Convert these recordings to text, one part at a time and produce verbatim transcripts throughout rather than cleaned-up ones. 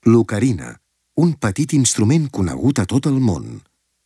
L'ocarina, un petit instrument conegut a tot el món.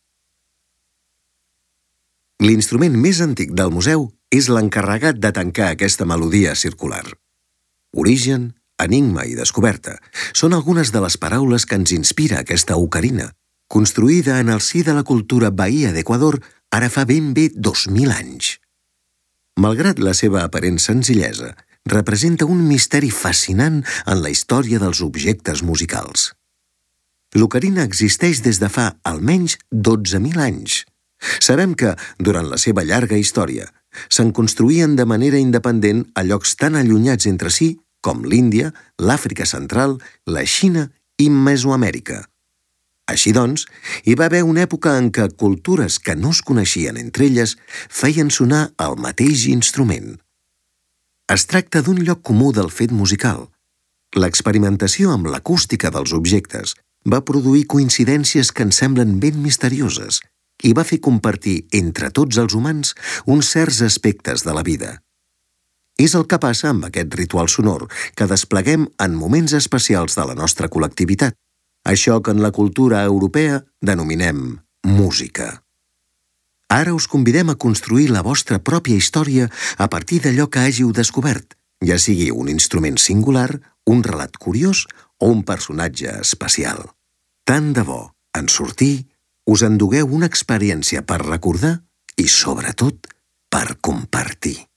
L'instrument més antic del museu és l'encarregat de tancar aquesta melodia circular. Origen, enigma i descoberta són algunes de les paraules que ens inspira aquesta ocarina, construïda en el si de la cultura Bahia d'Equador ara fa ben bé dos mil anys. Malgrat la seva aparent senzillesa, representa un misteri fascinant en la història dels objectes musicals. L'ocarina existeix des de fa almenys dotze mil anys. Sabem que, durant la seva llarga història, se'n construïen de manera independent a llocs tan allunyats entre si com l'Índia, l'Àfrica Central, la Xina i Mesoamèrica. Així doncs, hi va haver una època en què cultures que no es coneixien entre elles feien sonar el mateix instrument. Es tracta d'un lloc comú del fet musical. L'experimentació amb l'acústica dels objectes va produir coincidències que ens semblen ben misterioses i va fer compartir entre tots els humans uns certs aspectes de la vida. És el que passa amb aquest ritual sonor que despleguem en moments especials de la nostra col·lectivitat, això que en la cultura europea denominem música. Ara us convidem a construir la vostra pròpia història a partir d'allò que hàgiu descobert, ja sigui un instrument singular, un relat curiós o un personatge especial. Tant de bo, en sortir, us endugueu una experiència per recordar i, sobretot, per compartir.